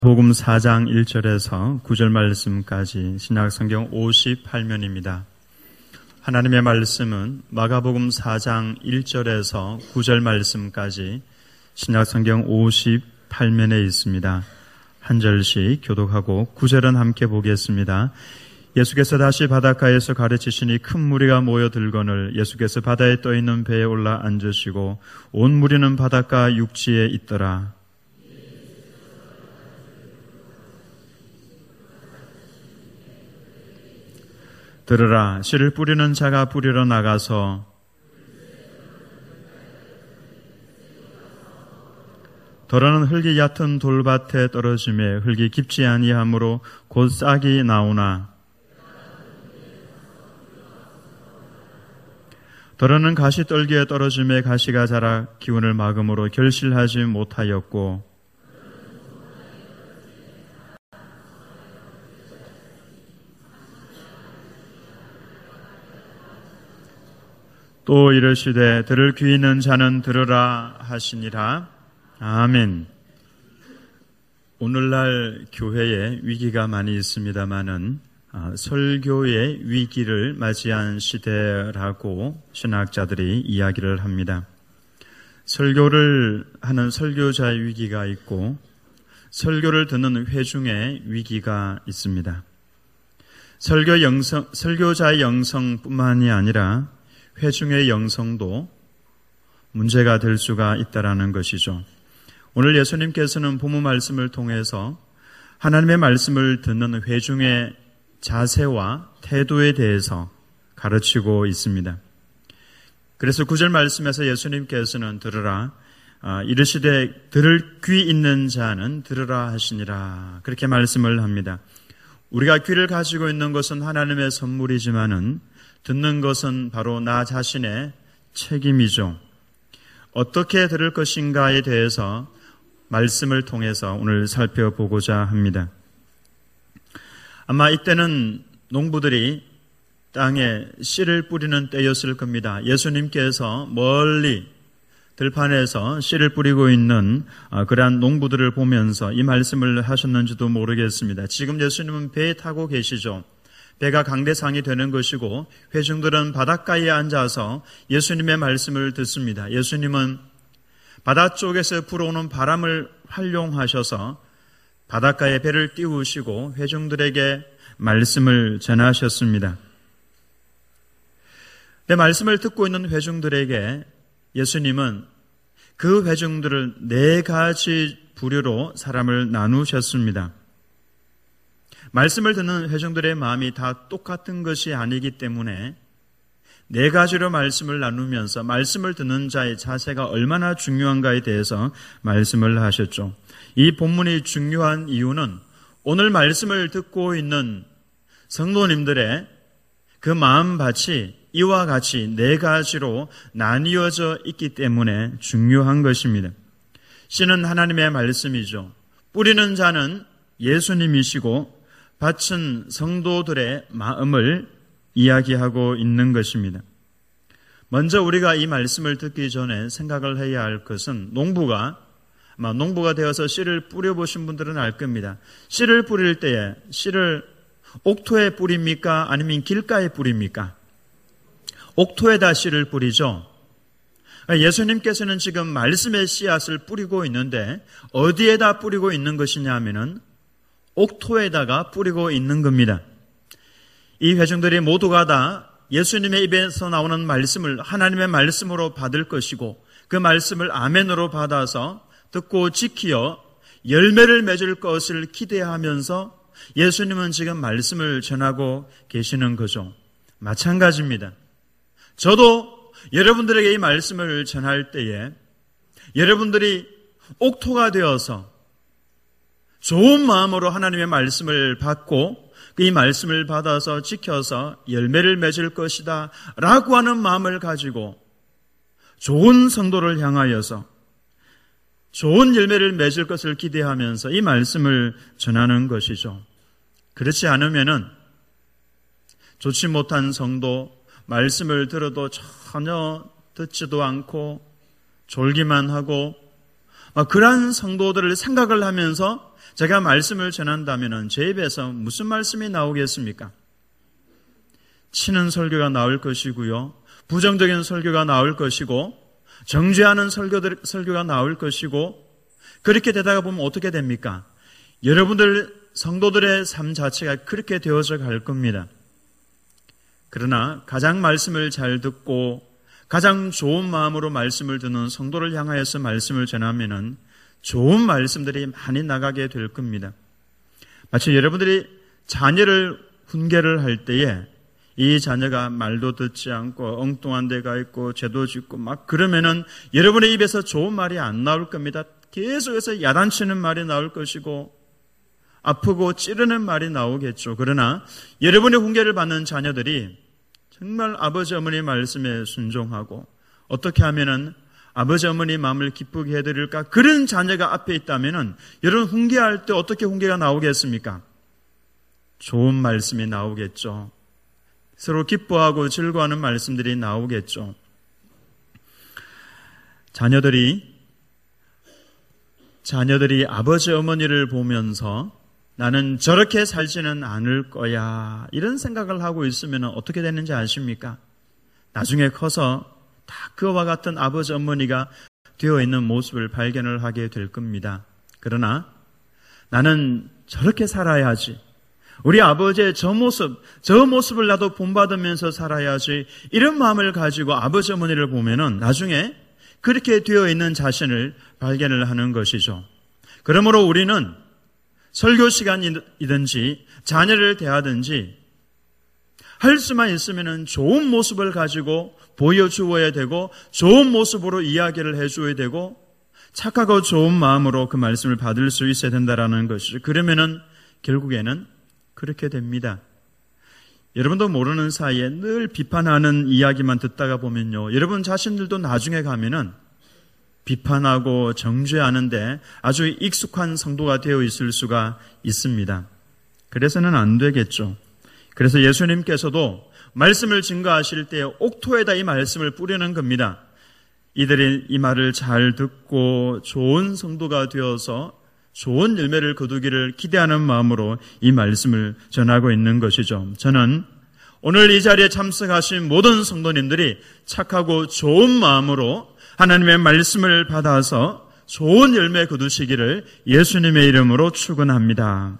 복음 4장 1절에서 9절 말씀까지 신약성경 58면입니다. 하나님의 말씀은 마가복음 4장 1절에서 9절 말씀까지 신약성경 58면에 있습니다. 한 절씩 교독하고 9절은 함께 보겠습니다. 예수께서 다시 바닷가에서 가르치시니 큰 무리가 모여들거늘 예수께서 바다에 떠있는 배에 올라 앉으시고 온 무리는 바닷가 육지에 있더라. 들으라, 씨를 뿌리는 자가 뿌리러 나가서 더러는 흙이 얕은 돌밭에 떨어지매 흙이 깊지 아니하므로 곧 싹이 나오나 더러는 가시떨기에 떨어지매 가시가 자라 기운을 막음으로 결실하지 못하였고 또 이르시되 들을 귀 있는 자는 들으라 하시니라. 아멘. 오늘날 교회에 위기가 많이 있습니다마는 설교의 위기를 맞이한 시대라고 신학자들이 이야기를 합니다. 설교를 하는 설교자의 위기가 있고 설교를 듣는 회중의 위기가 있습니다. 설교자의 영성뿐만이 아니라 회중의 영성도 문제가 될 수가 있다라는 것이죠. 오늘 예수님께서는 본문 말씀을 통해서 하나님의 말씀을 듣는 회중의 자세와 태도에 대해서 가르치고 있습니다. 그래서 9절 말씀에서 예수님께서는 들으라, 이르시되 들을 귀 있는 자는 들으라 하시니라, 그렇게 말씀을 합니다. 우리가 귀를 가지고 있는 것은 하나님의 선물이지만은 듣는 것은 바로 나 자신의 책임이죠. 어떻게 들을 것인가에 대해서 말씀을 통해서 오늘 살펴보고자 합니다. 아마 이때는 농부들이 땅에 씨를 뿌리는 때였을 겁니다. 예수님께서 멀리 들판에서 씨를 뿌리고 있는 그러한 농부들을 보면서 이 말씀을 하셨는지도 모르겠습니다. 지금 예수님은 배에 타고 계시죠. 배가 강대상이 되는 것이고 회중들은 바닷가에 앉아서 예수님의 말씀을 듣습니다. 예수님은 바다 쪽에서 불어오는 바람을 활용하셔서 바닷가에 배를 띄우시고 회중들에게 말씀을 전하셨습니다. 내 말씀을 듣고 있는 회중들에게 예수님은 그 회중들을 4가지 부류로 사람을 나누셨습니다. 말씀을 듣는 회중들의 마음이 다 똑같은 것이 아니기 때문에 4가지로 말씀을 나누면서 말씀을 듣는 자의 자세가 얼마나 중요한가에 대해서 말씀을 하셨죠. 이 본문이 중요한 이유는 오늘 말씀을 듣고 있는 성도님들의 그 마음밭이 이와 같이 4가지로 나뉘어져 있기 때문에 중요한 것입니다. 씨는 하나님의 말씀이죠. 뿌리는 자는 예수님이시고 밭은 성도들의 마음을 이야기하고 있는 것입니다. 먼저 우리가 이 말씀을 듣기 전에 생각을 해야 할 것은 농부가 되어서 씨를 뿌려보신 분들은 알 겁니다. 씨를 뿌릴 때에 씨를 옥토에 뿌립니까? 아니면 길가에 뿌립니까? 옥토에다 씨를 뿌리죠. 예수님께서는 지금 말씀의 씨앗을 뿌리고 있는데 어디에다 뿌리고 있는 것이냐 하면은 옥토에다가 뿌리고 있는 겁니다. 이 회중들이 모두가 다 예수님의 입에서 나오는 말씀을 하나님의 말씀으로 받을 것이고 그 말씀을 아멘으로 받아서 듣고 지키어 열매를 맺을 것을 기대하면서 예수님은 지금 말씀을 전하고 계시는 거죠. 마찬가지입니다. 저도 여러분들에게 이 말씀을 전할 때에 여러분들이 옥토가 되어서 좋은 마음으로 하나님의 말씀을 받고 이 말씀을 받아서 지켜서 열매를 맺을 것이다 라고 하는 마음을 가지고 좋은 성도를 향하여서 좋은 열매를 맺을 것을 기대하면서 이 말씀을 전하는 것이죠. 그렇지 않으면은 좋지 못한 성도, 말씀을 들어도 전혀 듣지도 않고 졸기만 하고 그러한 성도들을 생각을 하면서 제가 말씀을 전한다면 제 입에서 무슨 말씀이 나오겠습니까? 치는 설교가 나올 것이고요. 부정적인 설교가 나올 것이고 정죄하는 설교가 나올 것이고 그렇게 되다가 보면 어떻게 됩니까? 여러분들 성도들의 삶 자체가 그렇게 되어져 갈 겁니다. 그러나 가장 말씀을 잘 듣고 가장 좋은 마음으로 말씀을 듣는 성도를 향하여서 말씀을 전하면은 좋은 말씀들이 많이 나가게 될 겁니다. 마치 여러분들이 자녀를 훈계를 할 때에 이 자녀가 말도 듣지 않고 엉뚱한 데가 있고 죄도 짓고 막 그러면은 여러분의 입에서 좋은 말이 안 나올 겁니다. 계속해서 야단치는 말이 나올 것이고 아프고 찌르는 말이 나오겠죠. 그러나 여러분의 훈계를 받는 자녀들이 정말 아버지 어머니 말씀에 순종하고 어떻게 하면은 아버지 어머니 마음을 기쁘게 해드릴까? 그런 자녀가 앞에 있다면은 여러분 훈계할 때 어떻게 훈계가 나오겠습니까? 좋은 말씀이 나오겠죠. 서로 기뻐하고 즐거워하는 말씀들이 나오겠죠. 자녀들이 아버지 어머니를 보면서 나는 저렇게 살지는 않을 거야 이런 생각을 하고 있으면 어떻게 되는지 아십니까? 나중에 커서 다 그와 같은 아버지 어머니가 되어 있는 모습을 발견을 하게 될 겁니다. 그러나 나는 저렇게 살아야지, 우리 아버지의 저 모습을 나도 본받으면서 살아야지, 이런 마음을 가지고 아버지 어머니를 보면은 나중에 그렇게 되어 있는 자신을 발견을 하는 것이죠. 그러므로 우리는 설교 시간이든지 자녀를 대하든지 할 수만 있으면 좋은 모습을 가지고 보여주어야 되고 좋은 모습으로 이야기를 해줘야 되고 착하고 좋은 마음으로 그 말씀을 받을 수 있어야 된다라는 것이죠. 그러면은 결국에는 그렇게 됩니다. 여러분도 모르는 사이에 늘 비판하는 이야기만 듣다가 보면요, 여러분 자신들도 나중에 가면은 비판하고 정죄하는데 아주 익숙한 성도가 되어 있을 수가 있습니다. 그래서는 안 되겠죠. 그래서 예수님께서도 말씀을 증거하실 때 옥토에다 이 말씀을 뿌리는 겁니다. 이들이 이 말을 잘 듣고 좋은 성도가 되어서 좋은 열매를 거두기를 기대하는 마음으로 이 말씀을 전하고 있는 것이죠. 저는 오늘 이 자리에 참석하신 모든 성도님들이 착하고 좋은 마음으로 하나님의 말씀을 받아서 좋은 열매 거두시기를 예수님의 이름으로 축원합니다.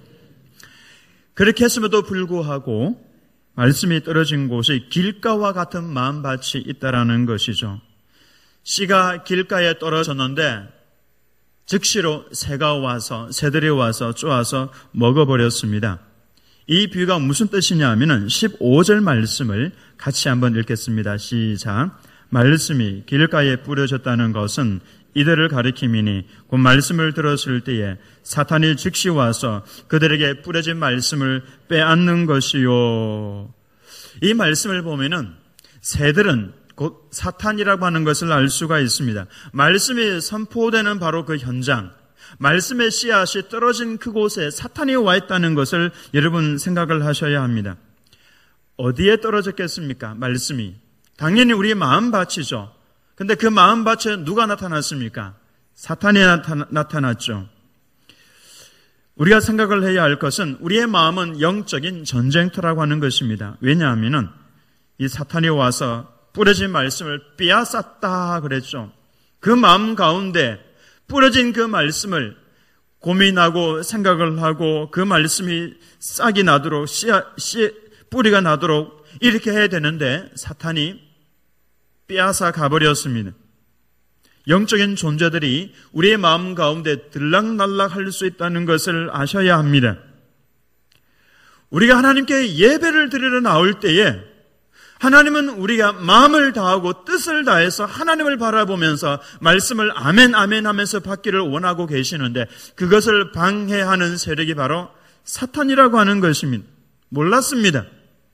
그렇게 했음에도 불구하고 말씀이 떨어진 곳이 길가와 같은 마음밭이 있다라는 것이죠. 씨가 길가에 떨어졌는데 즉시로 새들이 와서 쪼아서 먹어버렸습니다. 이 비유가 무슨 뜻이냐 하면은 15절 말씀을 같이 한번 읽겠습니다. 시작. 말씀이 길가에 뿌려졌다는 것은 이들을 가리킴이니 곧 말씀을 들었을 때에 사탄이 즉시 와서 그들에게 뿌려진 말씀을 빼앗는 것이요. 이 말씀을 보면은 새들은 곧 사탄이라고 하는 것을 알 수가 있습니다. 말씀이 선포되는 바로 그 현장, 말씀의 씨앗이 떨어진 그곳에 사탄이 와 있다는 것을 여러분 생각을 하셔야 합니다. 어디에 떨어졌겠습니까? 말씀이. 당연히 우리의 마음밭이죠. 근데 그 마음밭에 누가 나타났습니까? 사탄이 나타났죠. 우리가 생각을 해야 할 것은 우리의 마음은 영적인 전쟁터라고 하는 것입니다. 왜냐하면은 이 사탄이 와서 뿌려진 말씀을 빼앗았다 그랬죠. 그 마음 가운데 뿌려진 그 말씀을 고민하고 생각을 하고 그 말씀이 싹이 나도록 뿌리가 나도록 이렇게 해야 되는데 사탄이 빼앗아 가버렸습니다. 영적인 존재들이 우리의 마음 가운데 들락날락 할 수 있다는 것을 아셔야 합니다. 우리가 하나님께 예배를 드리러 나올 때에 하나님은 우리가 마음을 다하고 뜻을 다해서 하나님을 바라보면서 말씀을 아멘 아멘 하면서 받기를 원하고 계시는데 그것을 방해하는 세력이 바로 사탄이라고 하는 것입니다. 몰랐습니다.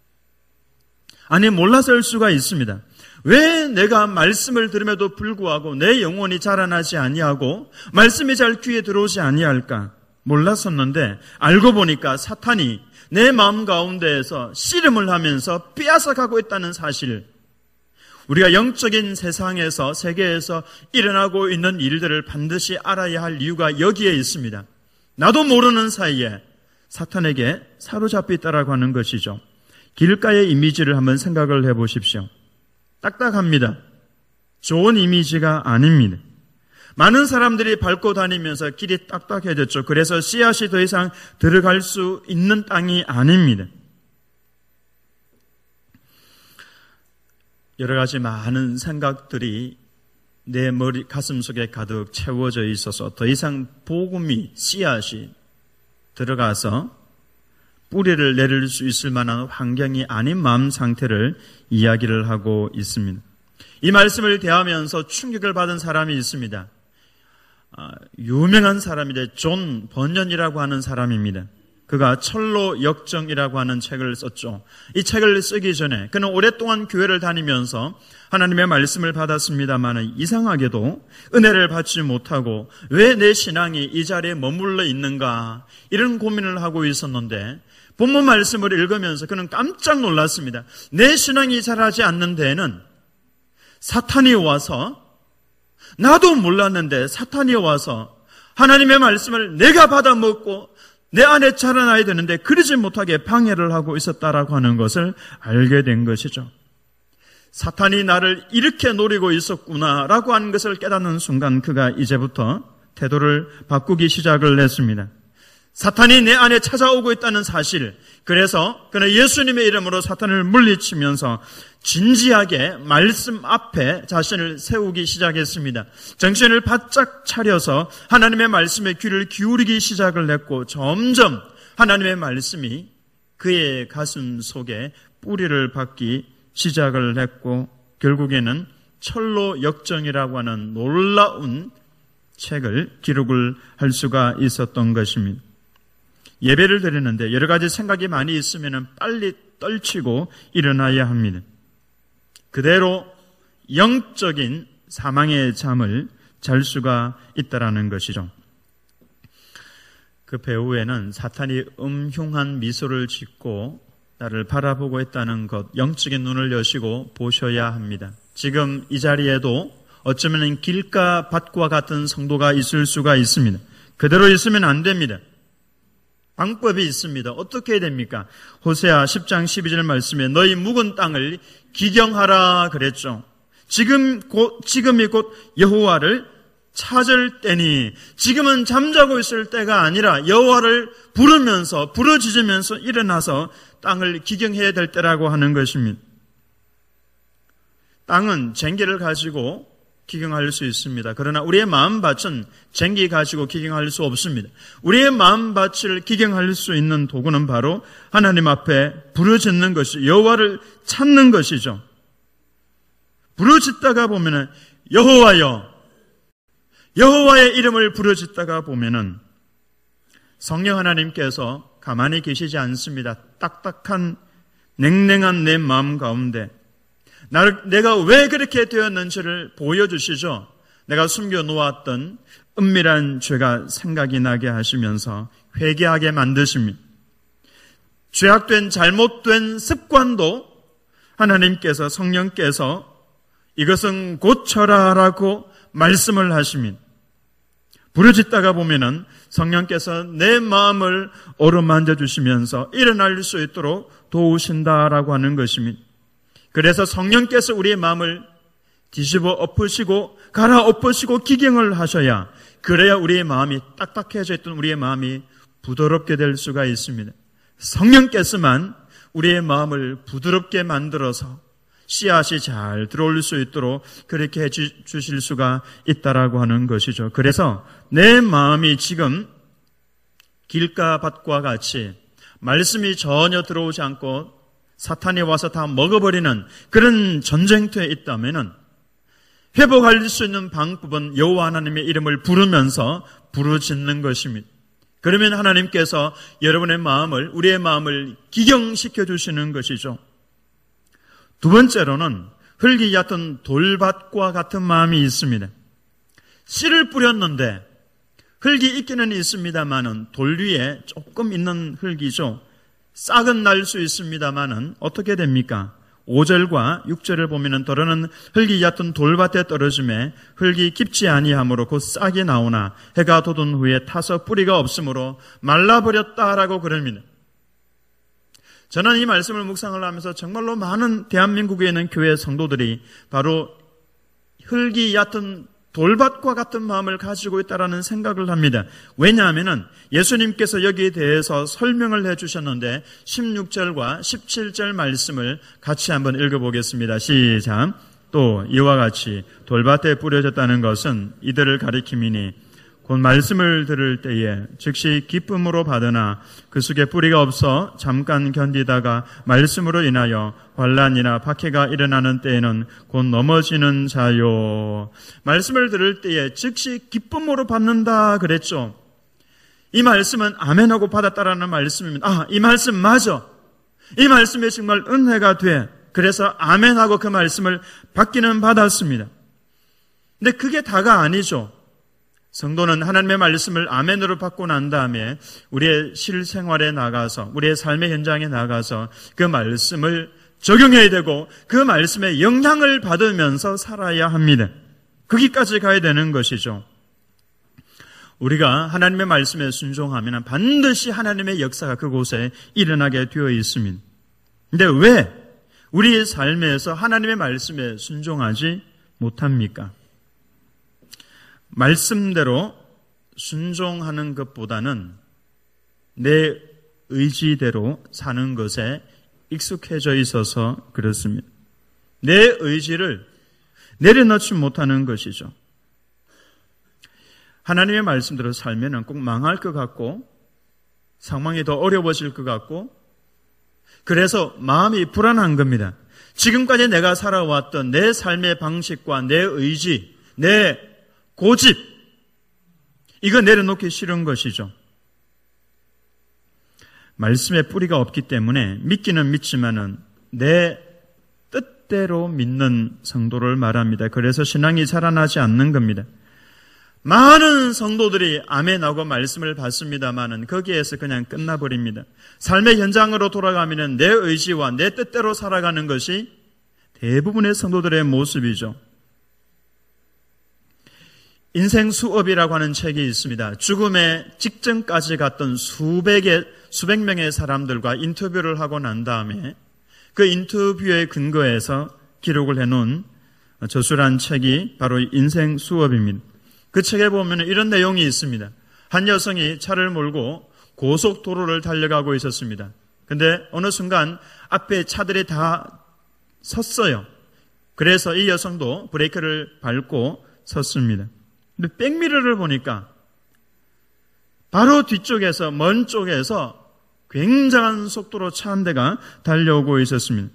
아니 몰라서일 수가 있습니다. 왜 내가 말씀을 들음에도 불구하고 내 영혼이 자라나지 아니하고 말씀이 잘 귀에 들어오지 아니할까? 몰랐었는데 알고 보니까 사탄이 내 마음 가운데에서 씨름을 하면서 빼앗아가고 있다는 사실, 우리가 영적인 세상에서 세계에서 일어나고 있는 일들을 반드시 알아야 할 이유가 여기에 있습니다. 나도 모르는 사이에 사탄에게 사로잡혀 있다라고 하는 것이죠. 길가의 이미지를 한번 생각을 해보십시오. 딱딱합니다. 좋은 이미지가 아닙니다. 많은 사람들이 밟고 다니면서 길이 딱딱해졌죠. 그래서 씨앗이 더 이상 들어갈 수 있는 땅이 아닙니다. 여러 가지 많은 생각들이 내 머리, 가슴 속에 가득 채워져 있어서 더 이상 복음이, 씨앗이 들어가서 뿌리를 내릴 수 있을 만한 환경이 아닌 마음 상태를 이야기를 하고 있습니다. 이 말씀을 대하면서 충격을 받은 사람이 있습니다. 유명한 사람인데 존 번연이라고 하는 사람입니다. 그가 철로 역정이라고 하는 책을 썼죠. 이 책을 쓰기 전에 그는 오랫동안 교회를 다니면서 하나님의 말씀을 받았습니다만 이상하게도 은혜를 받지 못하고 왜 내 신앙이 이 자리에 머물러 있는가 이런 고민을 하고 있었는데 본문 말씀을 읽으면서 그는 깜짝 놀랐습니다. 내 신앙이 자라지 않는 데에는 사탄이 와서, 나도 몰랐는데 사탄이 와서 하나님의 말씀을 내가 받아먹고 내 안에 자라나야 되는데 그러지 못하게 방해를 하고 있었다라고 하는 것을 알게 된 것이죠. 사탄이 나를 이렇게 노리고 있었구나라고 하는 것을 깨닫는 순간 그가 이제부터 태도를 바꾸기 시작을 했습니다. 사탄이 내 안에 찾아오고 있다는 사실, 그래서 그는 예수님의 이름으로 사탄을 물리치면서 진지하게 말씀 앞에 자신을 세우기 시작했습니다. 정신을 바짝 차려서 하나님의 말씀에 귀를 기울이기 시작을 했고 점점 하나님의 말씀이 그의 가슴 속에 뿌리를 박기 시작을 했고 결국에는 철로 역정이라고 하는 놀라운 책을 기록을 할 수가 있었던 것입니다. 예배를 드리는데 여러 가지 생각이 많이 있으면 빨리 떨치고 일어나야 합니다. 그대로 영적인 사망의 잠을 잘 수가 있다라는 것이죠. 그 배후에는 사탄이 음흉한 미소를 짓고 나를 바라보고 있다는 것, 영적인 눈을 여시고 보셔야 합니다. 지금 이 자리에도 어쩌면 길가 밭과 같은 성도가 있을 수가 있습니다. 그대로 있으면 안 됩니다. 방법이 있습니다. 어떻게 해야 됩니까? 호세아 10장 12절 말씀에 너희 묵은 땅을 기경하라 그랬죠. 지금이 곧 여호와를 찾을 때니, 지금은 잠자고 있을 때가 아니라 여호와를 부르면서 부르짖으면서 일어나서 땅을 기경해야 될 때라고 하는 것입니다. 땅은 쟁기를 가지고 기경할 수 있습니다. 그러나 우리의 마음밭은 쟁기 가지고 기경할 수 없습니다. 우리의 마음밭을 기경할 수 있는 도구는 바로 하나님 앞에 부르짖는 것이, 여호와를 찾는 것이죠. 부르짖다가 보면은 여호와여, 여호와의 이름을 부르짖다가 보면은 성령 하나님께서 가만히 계시지 않습니다. 딱딱한 냉랭한 내 마음 가운데 내가 왜 그렇게 되었는지를 보여주시죠. 내가 숨겨놓았던 은밀한 죄가 생각이 나게 하시면서 회개하게 만드십니다. 죄악된 잘못된 습관도 하나님께서, 성령께서 이것은 고쳐라라고 말씀을 하십니다. 부르짖다가 보면은 성령께서 내 마음을 어루만져 주시면서 일어날 수 있도록 도우신다라고 하는 것입니다. 그래서 성령께서 우리의 마음을 뒤집어 엎으시고 갈아엎으시고 기경을 하셔야, 그래야 우리의 마음이 딱딱해져 있던 우리의 마음이 부드럽게 될 수가 있습니다. 성령께서만 우리의 마음을 부드럽게 만들어서 씨앗이 잘 들어올 수 있도록 그렇게 해 주실 수가 있다라고 하는 것이죠. 그래서 내 마음이 지금 길가 밭과 같이 말씀이 전혀 들어오지 않고 사탄이 와서 다 먹어버리는 그런 전쟁터에 있다면은 회복할 수 있는 방법은 여호와 하나님의 이름을 부르면서 부르짖는 것입니다. 그러면 하나님께서 여러분의 마음을, 우리의 마음을 기경시켜 주시는 것이죠. 두 번째로는 흙이 얕은 돌밭과 같은 마음이 있습니다. 씨를 뿌렸는데 흙이 있기는 있습니다만은 돌 위에 조금 있는 흙이죠. 싹은 날 수 있습니다만은 어떻게 됩니까? 5절과 6절을 보면은 더러는 흙이 얕은 돌밭에 떨어짐에 흙이 깊지 아니하므로 곧 싹이 나오나 해가 돋은 후에 타서 뿌리가 없으므로 말라버렸다라고 그럽니다. 저는 이 말씀을 묵상을 하면서 정말로 많은 대한민국에 있는 교회 성도들이 바로 흙이 얕은 돌밭과 같은 마음을 가지고 있다라는 생각을 합니다. 왜냐하면 예수님께서 여기에 대해서 설명을 해주셨는데 16절과 17절 말씀을 같이 한번 읽어보겠습니다. 시작. 또 이와 같이 돌밭에 뿌려졌다는 것은 이들을 가리킴이니 곧 말씀을 들을 때에 즉시 기쁨으로 받으나 그 속에 뿌리가 없어 잠깐 견디다가 말씀으로 인하여 환난이나 박해가 일어나는 때에는 곧 넘어지는 자요. 말씀을 들을 때에 즉시 기쁨으로 받는다 그랬죠. 이 말씀은 아멘하고 받았다라는 말씀입니다. 이 말씀 맞아. 이 말씀에 정말 은혜가 돼. 그래서 아멘하고 그 말씀을 받기는 받았습니다. 근데 그게 다가 아니죠. 성도는 하나님의 말씀을 아멘으로 받고 난 다음에 우리의 실생활에 나가서 우리의 삶의 현장에 나가서 그 말씀을 적용해야 되고 그 말씀의 영향을 받으면서 살아야 합니다. 거기까지 가야 되는 것이죠. 우리가 하나님의 말씀에 순종하면 반드시 하나님의 역사가 그곳에 일어나게 되어 있습니다. 근데 왜 우리의 삶에서 하나님의 말씀에 순종하지 못합니까? 말씀대로 순종하는 것보다는 내 의지대로 사는 것에 익숙해져 있어서 그렇습니다. 내 의지를 내려놓지 못하는 것이죠. 하나님의 말씀대로 살면 꼭 망할 것 같고 상황이 더 어려워질 것 같고 그래서 마음이 불안한 겁니다. 지금까지 내가 살아왔던 내 삶의 방식과 내 의지, 내 고집, 이거 내려놓기 싫은 것이죠. 말씀에 뿌리가 없기 때문에 믿기는 믿지만은 내 뜻대로 믿는 성도를 말합니다. 그래서 신앙이 살아나지 않는 겁니다. 많은 성도들이 아멘하고 말씀을 받습니다만은 거기에서 그냥 끝나버립니다. 삶의 현장으로 돌아가면 내 의지와 내 뜻대로 살아가는 것이 대부분의 성도들의 모습이죠. 인생 수업이라고 하는 책이 있습니다. 죽음의 직전까지 갔던 수백 명의 사람들과 인터뷰를 하고 난 다음에 그 인터뷰에 근거해서 기록을 해놓은 저술한 책이 바로 인생 수업입니다. 그 책에 보면 이런 내용이 있습니다. 한 여성이 차를 몰고 고속도로를 달려가고 있었습니다. 근데 어느 순간 앞에 차들이 다 섰어요. 그래서 이 여성도 브레이크를 밟고 섰습니다. 근데 백미러를 보니까 바로 뒤쪽에서 먼 쪽에서 굉장한 속도로 차 한 대가 달려오고 있었습니다.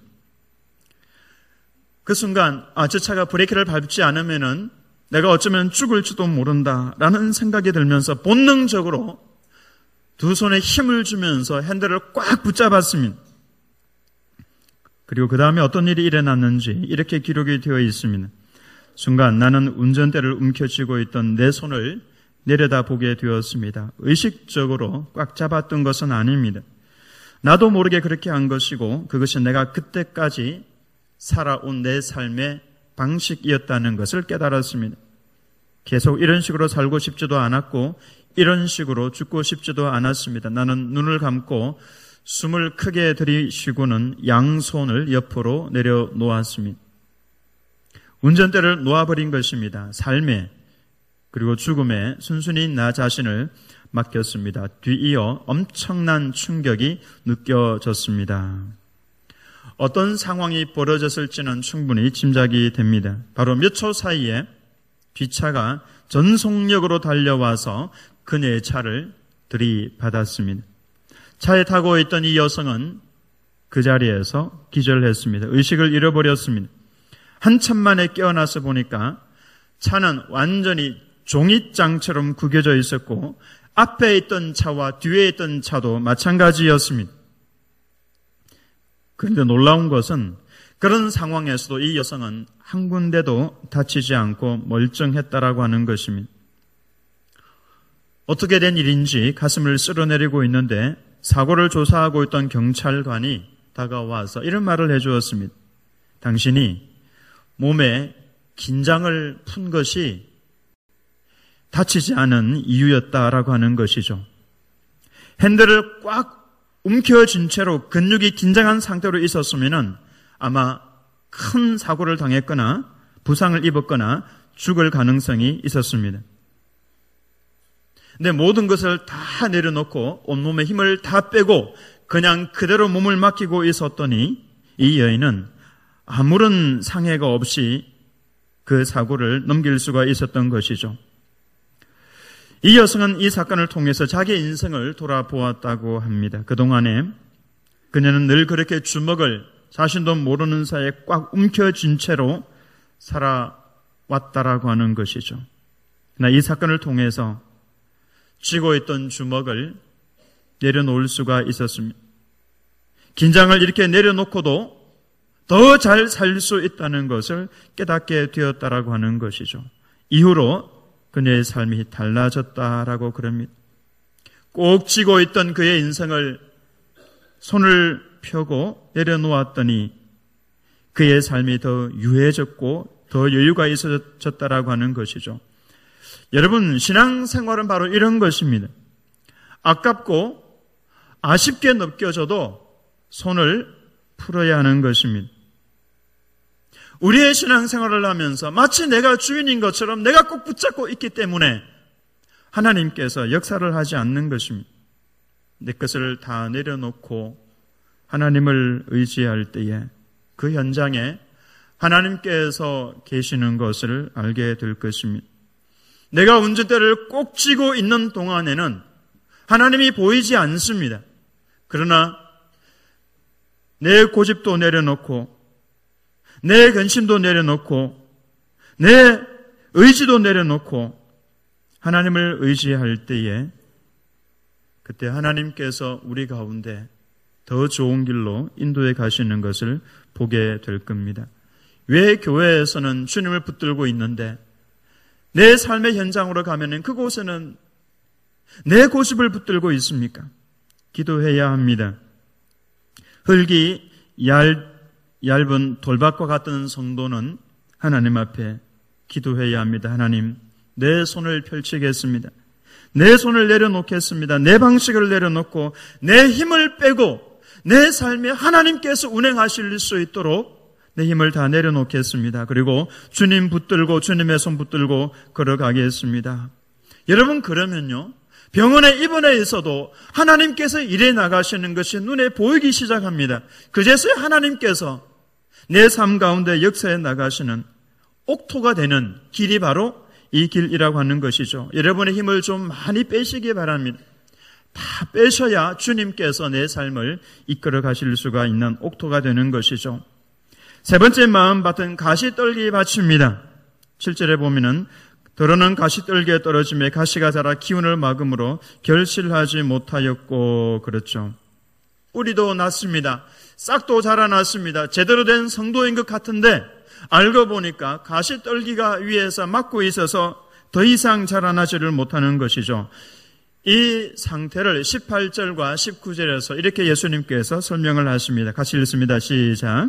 그 순간 저 차가 브레이크를 밟지 않으면은 내가 어쩌면 죽을지도 모른다라는 생각이 들면서 본능적으로 두 손에 힘을 주면서 핸들을 꽉 붙잡았습니다. 그리고 그 다음에 어떤 일이 일어났는지 이렇게 기록이 되어 있습니다. 순간 나는 운전대를 움켜쥐고 있던 내 손을 내려다보게 되었습니다. 의식적으로 꽉 잡았던 것은 아닙니다. 나도 모르게 그렇게 한 것이고 그것이 내가 그때까지 살아온 내 삶의 방식이었다는 것을 깨달았습니다. 계속 이런 식으로 살고 싶지도 않았고 이런 식으로 죽고 싶지도 않았습니다. 나는 눈을 감고 숨을 크게 들이쉬고는 양손을 옆으로 내려놓았습니다. 운전대를 놓아버린 것입니다. 삶에 그리고 죽음에 순순히 나 자신을 맡겼습니다. 뒤이어 엄청난 충격이 느껴졌습니다. 어떤 상황이 벌어졌을지는 충분히 짐작이 됩니다. 바로 몇 초 사이에 뒷차가 전속력으로 달려와서 그녀의 차를 들이받았습니다. 차에 타고 있던 이 여성은 그 자리에서 기절했습니다. 의식을 잃어버렸습니다. 한참 만에 깨어나서 보니까 차는 완전히 종잇장처럼 구겨져 있었고 앞에 있던 차와 뒤에 있던 차도 마찬가지였습니다. 그런데 놀라운 것은 그런 상황에서도 이 여성은 한 군데도 다치지 않고 멀쩡했다라고 하는 것입니다. 어떻게 된 일인지 가슴을 쓸어내리고 있는데 사고를 조사하고 있던 경찰관이 다가와서 이런 말을 해주었습니다. 당신이 몸에 긴장을 푼 것이 다치지 않은 이유였다라고 하는 것이죠. 핸들을 꽉 움켜쥔 채로 근육이 긴장한 상태로 있었으면 아마 큰 사고를 당했거나 부상을 입었거나 죽을 가능성이 있었습니다. 근데 모든 것을 다 내려놓고 온몸에 힘을 다 빼고 그냥 그대로 몸을 맡기고 있었더니 이 여인은 아무런 상해가 없이 그 사고를 넘길 수가 있었던 것이죠. 이 여성은 이 사건을 통해서 자기의 인생을 돌아보았다고 합니다. 그동안에 그녀는 늘 그렇게 주먹을 자신도 모르는 사이에 꽉 움켜쥔 채로 살아왔다라고 하는 것이죠. 그러나 이 사건을 통해서 쥐고 있던 주먹을 내려놓을 수가 있었습니다. 긴장을 이렇게 내려놓고도 더 잘 살 수 있다는 것을 깨닫게 되었다라고 하는 것이죠. 이후로 그녀의 삶이 달라졌다라고 그럽니다. 꼭 쥐고 있던 그의 인생을 손을 펴고 내려놓았더니 그의 삶이 더 유해졌고 더 여유가 있어졌다라고 하는 것이죠. 여러분, 신앙생활은 바로 이런 것입니다. 아깝고 아쉽게 느껴져도 손을 풀어야 하는 것입니다. 우리의 신앙생활을 하면서 마치 내가 주인인 것처럼 내가 꼭 붙잡고 있기 때문에 하나님께서 역사를 하지 않는 것입니다. 내 것을 다 내려놓고 하나님을 의지할 때에 그 현장에 하나님께서 계시는 것을 알게 될 것입니다. 내가 운전대를 꼭 쥐고 있는 동안에는 하나님이 보이지 않습니다. 그러나 내 고집도 내려놓고 내 근심도 내려놓고 내 의지도 내려놓고 하나님을 의지할 때에 그때 하나님께서 우리 가운데 더 좋은 길로 인도해 가시는 것을 보게 될 겁니다. 왜 교회에서는 주님을 붙들고 있는데 내 삶의 현장으로 가면은 그곳에는 내 고집을 붙들고 있습니까? 기도해야 합니다. 흙이 얇은 돌밭과 같은 성도는 하나님 앞에 기도해야 합니다. 하나님, 내 손을 펼치겠습니다. 내 손을 내려놓겠습니다. 내 방식을 내려놓고 내 힘을 빼고 내 삶에 하나님께서 운행하실 수 있도록 내 힘을 다 내려놓겠습니다. 그리고 주님 붙들고 주님의 손 붙들고 걸어가겠습니다. 여러분, 그러면요, 병원에 입원해 있어도 하나님께서 일해 나가시는 것이 눈에 보이기 시작합니다. 그제서야 하나님께서 내 삶 가운데 역사해 나가시는 옥토가 되는 길이 바로 이 길이라고 하는 것이죠. 여러분의 힘을 좀 많이 빼시기 바랍니다. 다 빼셔야 주님께서 내 삶을 이끌어 가실 수가 있는 옥토가 되는 것이죠. 세 번째 마음밭은 가시떨기 밭입니다. 7절에 보면은 더러는 가시떨기에 떨어짐에 가시가 자라 기운을 막음으로 결실하지 못하였고, 그렇죠. 뿌리도 났습니다. 싹도 자라났습니다. 제대로 된 성도인 것 같은데 알고 보니까 가시떨기가 위에서 막고 있어서 더 이상 자라나지를 못하는 것이죠. 이 상태를 18절과 19절에서 이렇게 예수님께서 설명을 하십니다. 같이 읽습니다. 시작.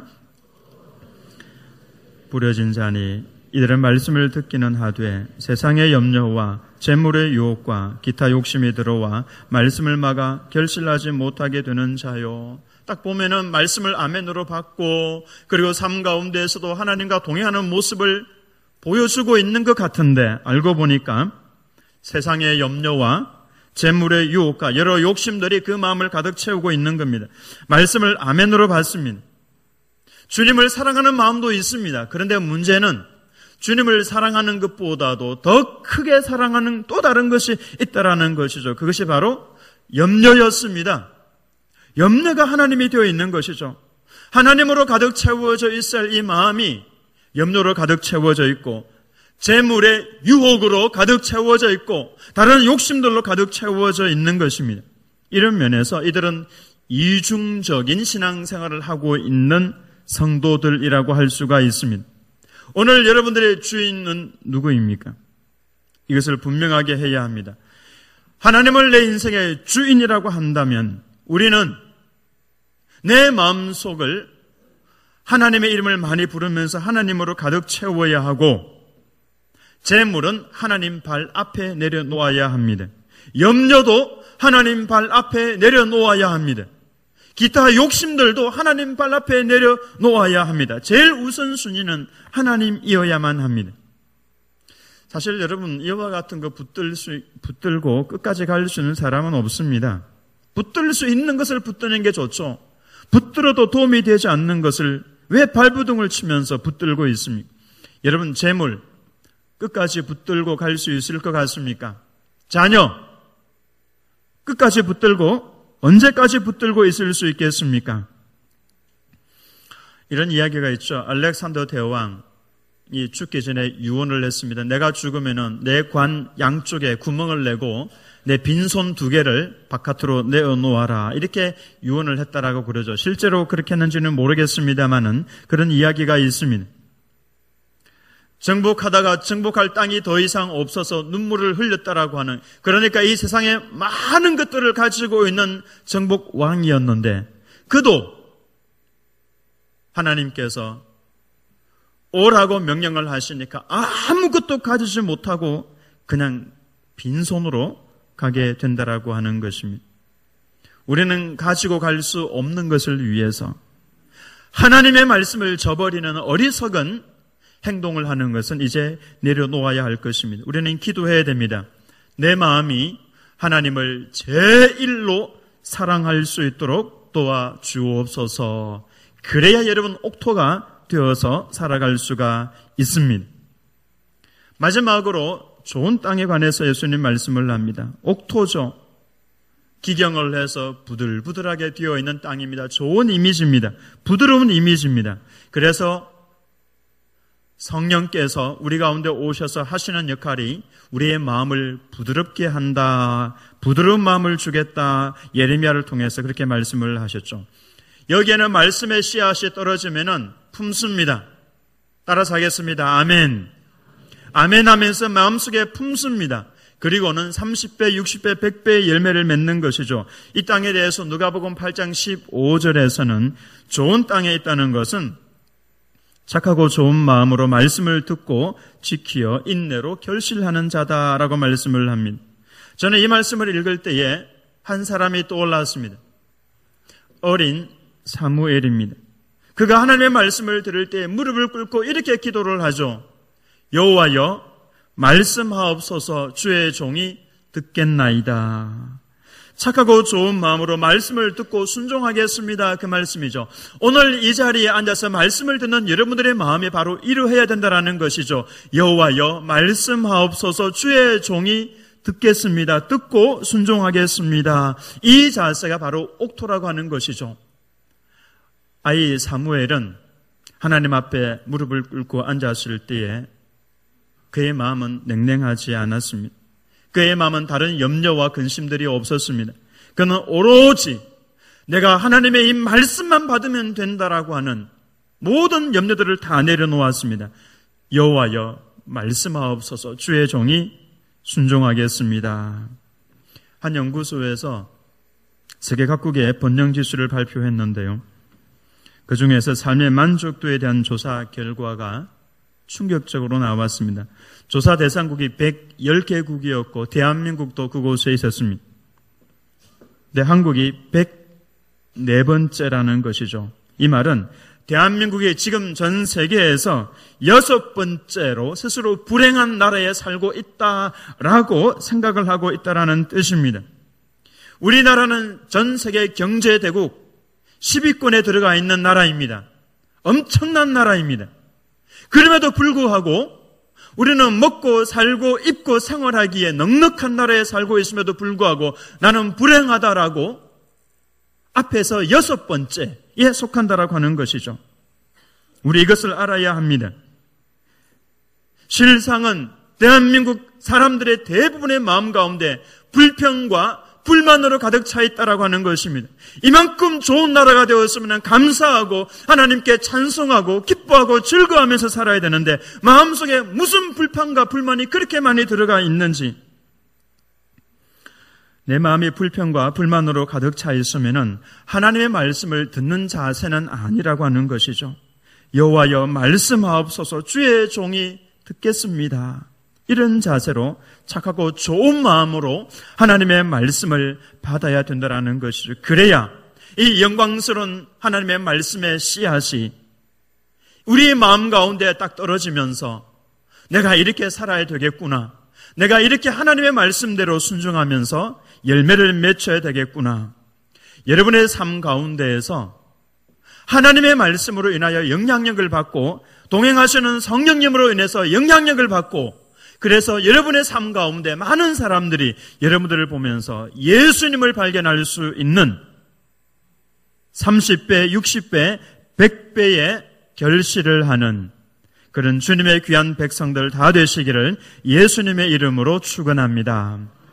부려진 자니 이들은 말씀을 듣기는 하되 세상의 염려와 재물의 유혹과 기타 욕심이 들어와 말씀을 막아 결실하지 못하게 되는 자요. 딱 보면은 말씀을 아멘으로 받고 그리고 삶 가운데에서도 하나님과 동행하는 모습을 보여주고 있는 것 같은데 알고 보니까 세상의 염려와 재물의 유혹과 여러 욕심들이 그 마음을 가득 채우고 있는 겁니다. 말씀을 아멘으로 받습니다. 주님을 사랑하는 마음도 있습니다. 그런데 문제는 주님을 사랑하는 것보다도 더 크게 사랑하는 또 다른 것이 있다라는 것이죠. 그것이 바로 염려였습니다. 염려가 하나님이 되어 있는 것이죠. 하나님으로 가득 채워져 있을 이 마음이 염려로 가득 채워져 있고 재물의 유혹으로 가득 채워져 있고 다른 욕심들로 가득 채워져 있는 것입니다. 이런 면에서 이들은 이중적인 신앙생활을 하고 있는 성도들이라고 할 수가 있습니다. 오늘 여러분들의 주인은 누구입니까? 이것을 분명하게 해야 합니다. 하나님을 내 인생의 주인이라고 한다면 우리는 내 마음속을 하나님의 이름을 많이 부르면서 하나님으로 가득 채워야 하고, 재물은 하나님 발 앞에 내려놓아야 합니다. 염려도 하나님 발 앞에 내려놓아야 합니다. 기타 욕심들도 하나님 발 앞에 내려놓아야 합니다. 제일 우선순위는 하나님이어야만 합니다. 사실 여러분, 이와 같은 거 붙들고 끝까지 갈 수 있는 사람은 없습니다. 붙들 수 있는 것을 붙드는 게 좋죠. 붙들어도 도움이 되지 않는 것을 왜 발부둥을 치면서 붙들고 있습니까? 여러분, 재물 끝까지 붙들고 갈 수 있을 것 같습니까? 자녀 끝까지 붙들고 언제까지 붙들고 있을 수 있겠습니까? 이런 이야기가 있죠. 알렉산더 대왕이 죽기 전에 유언을 했습니다. 내가 죽으면은 내 관 양쪽에 구멍을 내고 내 빈손 2개를 바깥으로 내어놓아라. 이렇게 유언을 했다라고 그러죠. 실제로 그렇게 했는지는 모르겠습니다만은 그런 이야기가 있습니다. 정복하다가 정복할 땅이 더 이상 없어서 눈물을 흘렸다라고 하는, 그러니까 이 세상에 많은 것들을 가지고 있는 정복왕이었는데 그도 하나님께서 오라고 명령을 하시니까 아무것도 가지지 못하고 그냥 빈손으로 가게 된다라고 하는 것입니다. 우리는 가지고 갈 수 없는 것을 위해서 하나님의 말씀을 저버리는 어리석은 행동을 하는 것은 이제 내려놓아야 할 것입니다. 우리는 기도해야 됩니다. 내 마음이 하나님을 제1로 사랑할 수 있도록 도와주옵소서. 그래야 여러분 옥토가 되어서 살아갈 수가 있습니다. 마지막으로 좋은 땅에 관해서 예수님 말씀을 합니다. 옥토죠. 기경을 해서 부들부들하게 되어 있는 땅입니다. 좋은 이미지입니다. 부드러운 이미지입니다. 그래서 성령께서 우리 가운데 오셔서 하시는 역할이 우리의 마음을 부드럽게 한다, 부드러운 마음을 주겠다, 예레미야를 통해서 그렇게 말씀을 하셨죠. 여기에는 말씀의 씨앗이 떨어지면은 품습니다. 따라서 하겠습니다. 아멘. 아멘 하면서 마음속에 품습니다. 그리고는 30배, 60배, 100배의 열매를 맺는 것이죠. 이 땅에 대해서 누가복음 8장 15절에서는 좋은 땅에 있다는 것은 착하고 좋은 마음으로 말씀을 듣고 지키어 인내로 결실하는 자다라고 말씀을 합니다. 저는 이 말씀을 읽을 때에 한 사람이 떠올랐습니다. 어린 사무엘입니다. 그가 하나님의 말씀을 들을 때 무릎을 꿇고 이렇게 기도를 하죠. 여호와여, 말씀하옵소서, 주의 종이 듣겠나이다. 착하고 좋은 마음으로 말씀을 듣고 순종하겠습니다. 그 말씀이죠. 오늘 이 자리에 앉아서 말씀을 듣는 여러분들의 마음이 바로 이러해야 된다는 것이죠. 여호와여, 말씀하옵소서, 주의 종이 듣겠습니다. 듣고 순종하겠습니다. 이 자세가 바로 옥토라고 하는 것이죠. 아이 사무엘은 하나님 앞에 무릎을 꿇고 앉았을 때에 그의 마음은 냉랭하지 않았습니다. 그의 마음은 다른 염려와 근심들이 없었습니다. 그는 오로지 내가 하나님의 이 말씀만 받으면 된다라고 하는 모든 염려들을 다 내려놓았습니다. 여호와여, 말씀하옵소서, 주의 종이 순종하겠습니다. 한 연구소에서 세계 각국의 번영지수를 발표했는데요. 그 중에서 삶의 만족도에 대한 조사 결과가 충격적으로 나왔습니다. 조사 대상국이 110개국이었고 대한민국도 그곳에 있었습니다. 근데 한국이 104번째라는 것이죠. 이 말은 대한민국이 지금 전 세계에서 6번째로 스스로 불행한 나라에 살고 있다라고 생각을 하고 있다라는 뜻입니다. 우리나라는 전 세계 경제대국 10위권에 들어가 있는 나라입니다. 엄청난 나라입니다. 그럼에도 불구하고 우리는 먹고 살고 입고 생활하기에 넉넉한 나라에 살고 있음에도 불구하고 나는 불행하다라고 앞에서 6번째에 속한다라고 하는 것이죠. 우리 이것을 알아야 합니다. 실상은 대한민국 사람들의 대부분의 마음 가운데 불평과 불만으로 가득 차 있다라고 하는 것입니다. 이만큼 좋은 나라가 되었으면 감사하고 하나님께 찬송하고 기뻐하고 즐거워하면서 살아야 되는데 마음속에 무슨 불평과 불만이 그렇게 많이 들어가 있는지, 내 마음이 불평과 불만으로 가득 차 있으면 하나님의 말씀을 듣는 자세는 아니라고 하는 것이죠. 여호와여 말씀하옵소서, 주의 종이 듣겠습니다. 이런 자세로 착하고 좋은 마음으로 하나님의 말씀을 받아야 된다는 것이죠. 그래야 이 영광스러운 하나님의 말씀의 씨앗이 우리의 마음 가운데 딱 떨어지면서 내가 이렇게 살아야 되겠구나, 내가 이렇게 하나님의 말씀대로 순종하면서 열매를 맺혀야 되겠구나. 여러분의 삶 가운데에서 하나님의 말씀으로 인하여 영향력을 받고 동행하시는 성령님으로 인해서 영향력을 받고, 그래서 여러분의 삶 가운데 많은 사람들이 여러분들을 보면서 예수님을 발견할 수 있는 30배, 60배, 100배의 결실을 하는 그런 주님의 귀한 백성들 다 되시기를 예수님의 이름으로 축원합니다.